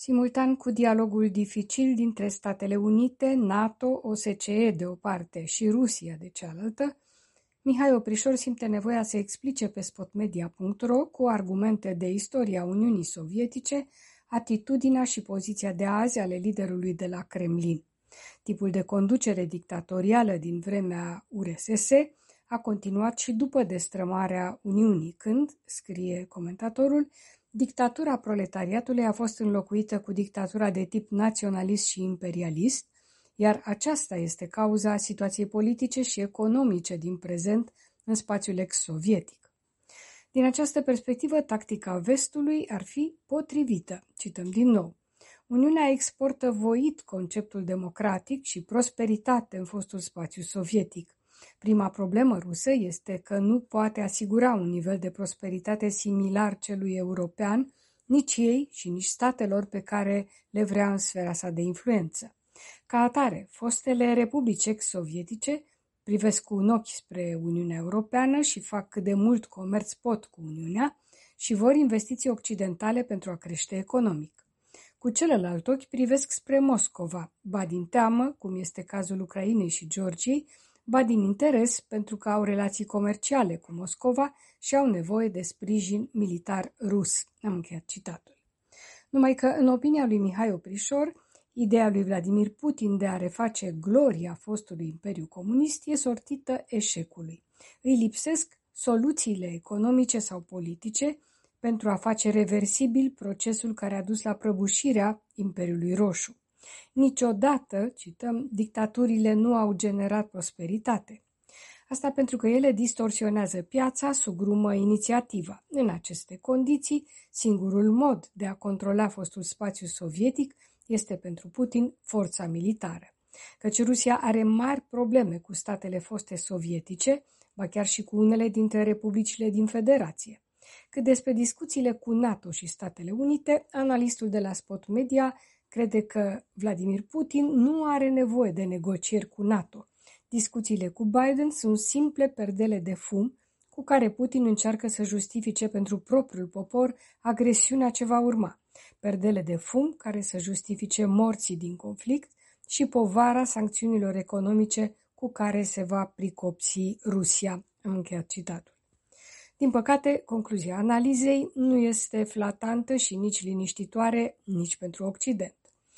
Simultan cu dialogul dificil dintre Statele Unite, NATO, OSCE de o parte și Rusia de cealaltă, Mihai Oprișor simte nevoia să explice pe spotmedia.ro, cu argumente de istoria Uniunii Sovietice, atitudinea și poziția de azi ale liderului de la Kremlin. Tipul de conducere dictatorială din vremea URSS a continuat și după destrămarea Uniunii, când, scrie comentatorul, dictatura proletariatului a fost înlocuită cu dictatura de tip naționalist și imperialist, iar aceasta este cauza situației politice și economice din prezent în spațiul ex-sovietic. Din această perspectivă, tactica vestului ar fi potrivită. Cităm din nou. Uniunea exportă voit conceptul democratic și prosperitate în fostul spațiu sovietic. Prima problemă rusă este că nu poate asigura un nivel de prosperitate similar celui european, nici ei și nici statelor pe care le vrea în sfera sa de influență. Ca atare, fostele republici ex-sovietice privesc cu un ochi spre Uniunea Europeană și fac cât de mult comerț pot cu Uniunea și vor investiții occidentale pentru a crește economic. Cu celălalt ochi privesc spre Moscova, ba din teamă, cum este cazul Ucrainei și Georgiei, ba din interes pentru că au relații comerciale cu Moscova și au nevoie de sprijin militar rus. Am încheiat citatul. Numai că, în opinia lui Mihai Oprișor, ideea lui Vladimir Putin de a reface gloria fostului Imperiu Comunist e sortită eșecului. Îi lipsesc soluțiile economice sau politice pentru a face reversibil procesul care a dus la prăbușirea Imperiului Roșu. Niciodată, cităm, dictaturile nu au generat prosperitate. Asta pentru că ele distorsionează piața, sugrumă inițiativa. În aceste condiții, singurul mod de a controla fostul spațiu sovietic este pentru Putin forța militară. Căci Rusia are mari probleme cu statele foste sovietice, ba chiar și cu unele dintre republicile din Federație. Cât despre discuțiile cu NATO și Statele Unite, analistul de la Spot Media crede că Vladimir Putin nu are nevoie de negocieri cu NATO. Discuțiile cu Biden sunt simple perdele de fum cu care Putin încearcă să justifice pentru propriul popor agresiunea ce va urma. Perdele de fum care să justifice morții din conflict și povara sancțiunilor economice cu care se va pricopsi Rusia. Am încheiat citatul. Din păcate, concluzia analizei nu este flatantă și nici liniștitoare nici pentru Occident.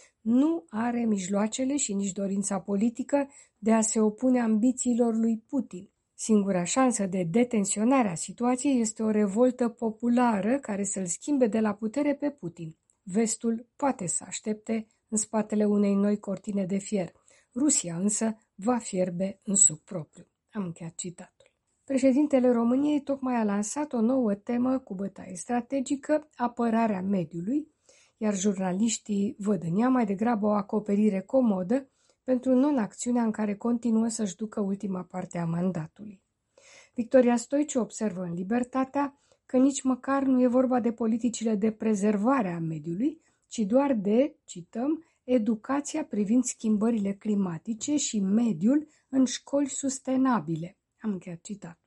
Nu are mijloacele și nici dorința politică de a se opune ambițiilor lui Putin. Singura șansă de detenționare a situației este o revoltă populară care să-l schimbe de la putere pe Putin. Vestul poate să aștepte în spatele unei noi cortine de fier. Rusia însă va fierbe în suc propriu. Am încheiat citatul. Președintele României tocmai a lansat o nouă temă cu bătaie strategică, apărarea mediului, iar jurnaliștii văd în ea mai degrabă o acoperire comodă pentru non-acțiunea în care continuă să-și ducă ultima parte a mandatului. Victoria Stoiciu observă în Libertatea că nici măcar nu e vorba de politicile de prezervare a mediului, ci doar de, cităm, educația privind schimbările climatice și mediul în școli sustenabile. Am încheiat citatul.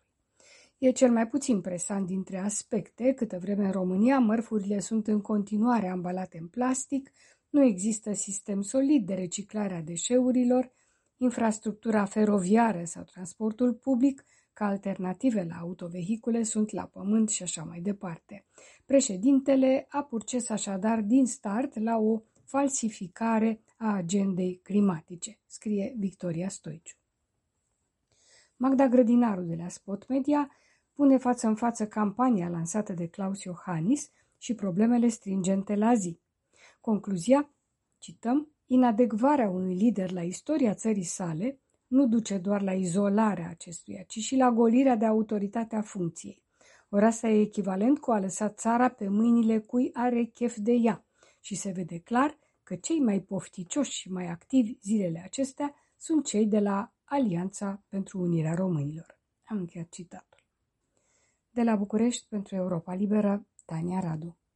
E cel mai puțin presant dintre aspecte, câtă vreme în România mărfurile sunt în continuare ambalate în plastic, nu există sistem solid de reciclare a deșeurilor, infrastructura feroviară sau transportul public, ca alternative la autovehicule, sunt la pământ și așa mai departe. Președintele a purces așadar din start la o falsificare a agendei climatice, scrie Victoria Stoiciu. Magda Grădinaru de la Spot Media pune față în față campania lansată de Klaus Iohannis și problemele stringente la zi. Concluzia, cităm, inadecvarea unui lider la istoria țării sale nu duce doar la izolarea acestuia, ci și la golirea de autoritate a funcției. Ori asta e echivalent cu a lăsa țara pe mâinile cui are chef de ea și se vede clar că cei mai pofticioși și mai activi zilele acestea sunt cei de la Alianța pentru Unirea Românilor. Am încheiat citatul. De la București pentru Europa Liberă, Tania Radu.